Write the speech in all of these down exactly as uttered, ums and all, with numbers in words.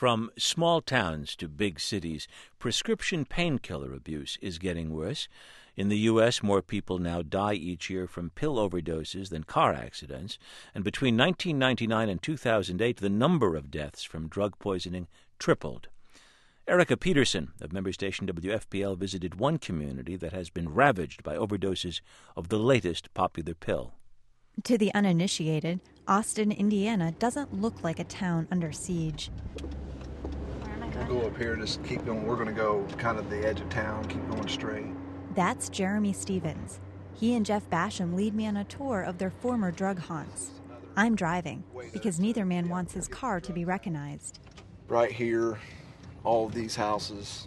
From small towns to big cities, prescription painkiller abuse is getting worse. In the U S, more people now die each year from pill overdoses than car accidents, and between nineteen ninety-nine and two thousand eight, the number of deaths from drug poisoning tripled. Erica Peterson of member station W F P L visited one community that has been ravaged by overdoses of the latest popular pill. To the uninitiated, Austin, Indiana doesn't look like a town under siege. We'll go up here, just keep going. We're going to go kind of the edge of town, keep going straight. That's Jeremy Stevens. He and Jeff Basham lead me on a tour of their former drug haunts. I'm driving, because neither man wants his car to be recognized. Right here, all of these houses.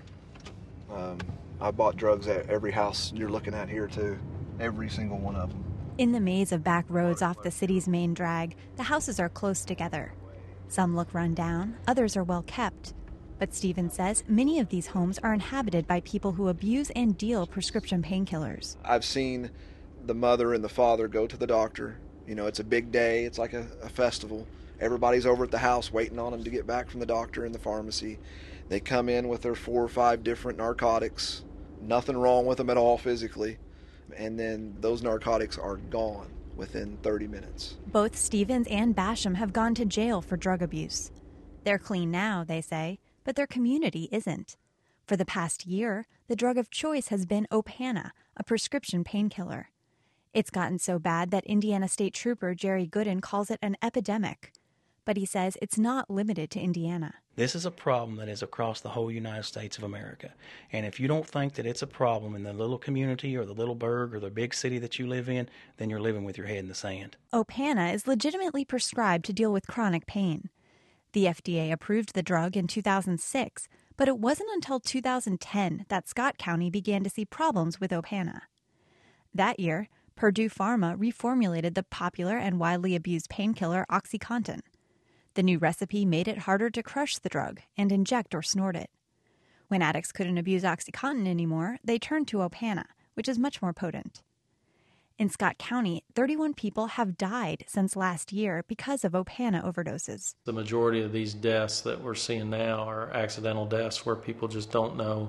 Um, I bought drugs at every house you're looking at here, too. Every single one of them. In the maze of back roads off the city's main drag, the houses are close together. Some look run down, others are well kept. But Stevens says many of these homes are inhabited by people who abuse and deal prescription painkillers. I've seen the mother and the father go to the doctor. You know, it's a big day. It's like a, a festival. Everybody's over at the house waiting on them to get back from the doctor and the pharmacy. They come in with their four or five different narcotics. Nothing wrong with them at all physically. And then those narcotics are gone within thirty minutes. Both Stevens and Basham have gone to jail for drug abuse. They're clean now, they say, but their community isn't. For the past year, the drug of choice has been Opana, a prescription painkiller. It's gotten so bad that Indiana State Trooper Jerry Gooden calls it an epidemic. But he says it's not limited to Indiana. This is a problem that is across the whole United States of America. And if you don't think that it's a problem in the little community or the little burg or the big city that you live in, then you're living with your head in the sand. Opana is legitimately prescribed to deal with chronic pain. The F D A approved the drug in two thousand six, but it wasn't until two thousand ten that Scott County began to see problems with Opana. That year, Purdue Pharma reformulated the popular and widely abused painkiller OxyContin. The new recipe made it harder to crush the drug and inject or snort it. When addicts couldn't abuse OxyContin anymore, they turned to Opana, which is much more potent. In Scott County, thirty-one people have died since last year because of Opana overdoses. The majority of these deaths that we're seeing now are accidental deaths where people just don't know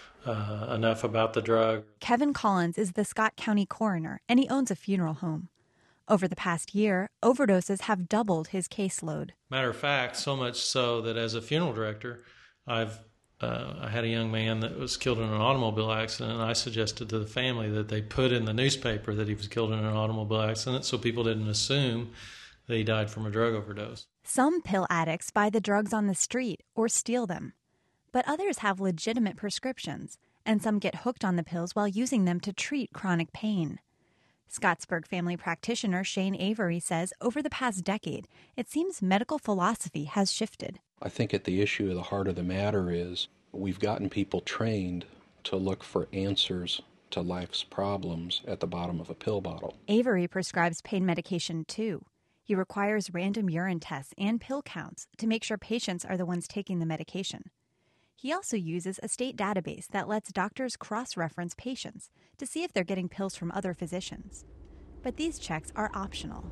uh, enough about the drug. Kevin Collins is the Scott County coroner, and he owns a funeral home. Over the past year, overdoses have doubled his caseload. Matter of fact, so much so that as a funeral director, I've uh, I had a young man that was killed in an automobile accident, and I suggested to the family that they put in the newspaper that he was killed in an automobile accident so people didn't assume that he died from a drug overdose. Some pill addicts buy the drugs on the street or steal them. But others have legitimate prescriptions, and some get hooked on the pills while using them to treat chronic pain. Scottsburg family practitioner Shane Avery says over the past decade, it seems medical philosophy has shifted. I think at the issue of the heart of the matter is we've gotten people trained to look for answers to life's problems at the bottom of a pill bottle. Avery prescribes pain medication too. He requires random urine tests and pill counts to make sure patients are the ones taking the medication. He also uses a state database that lets doctors cross-reference patients to see if they're getting pills from other physicians. But these checks are optional.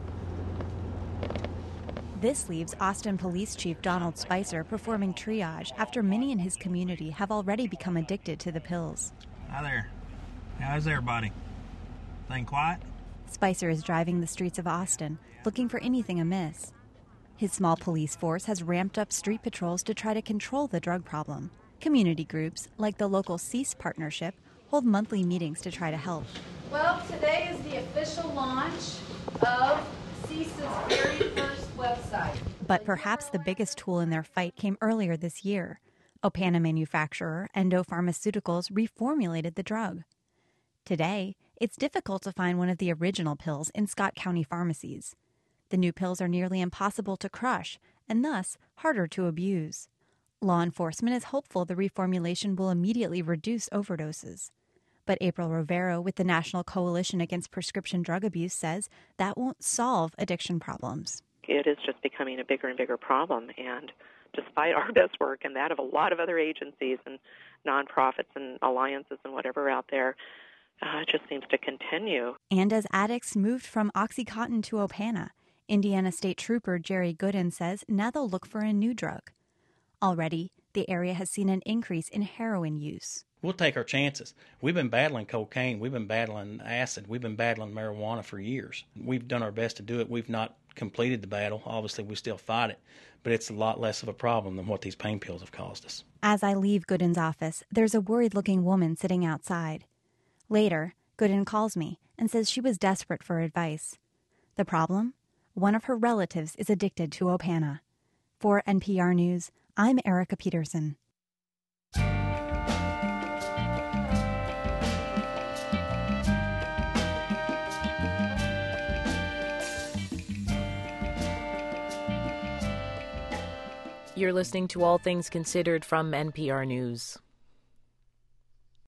This leaves Austin Police Chief Donald Spicer performing triage after many in his community have already become addicted to the pills. Hi there. How's everybody? Thing quiet? Spicer is driving the streets of Austin, looking for anything amiss. His small police force has ramped up street patrols to try to control the drug problem. Community groups, like the local Cease Partnership, hold monthly meetings to try to help. Well, today is the official launch of Cease's very first website. But perhaps the biggest tool in their fight came earlier this year. Opana manufacturer Endo Pharmaceuticals reformulated the drug. Today, it's difficult to find one of the original pills in Scott County pharmacies. The new pills are nearly impossible to crush and thus harder to abuse. Law enforcement is hopeful the reformulation will immediately reduce overdoses. But April Rivero with the National Coalition Against Prescription Drug Abuse says that won't solve addiction problems. It is just becoming a bigger and bigger problem, and despite our best work and that of a lot of other agencies and nonprofits and alliances and whatever out there, uh, it just seems to continue. And as addicts moved from OxyContin to Opana, Indiana State Trooper Jerry Gooden says now they'll look for a new drug. Already, the area has seen an increase in heroin use. We'll take our chances. We've been battling cocaine. We've been battling acid. We've been battling marijuana for years. We've done our best to do it. We've not completed the battle. Obviously, we still fight it, but it's a lot less of a problem than what these pain pills have caused us. As I leave Gooden's office, there's a worried-looking woman sitting outside. Later, Gooden calls me and says she was desperate for advice. The problem? One of her relatives is addicted to Opana. For N P R News, I'm Erica Peterson. You're listening to All Things Considered from N P R News.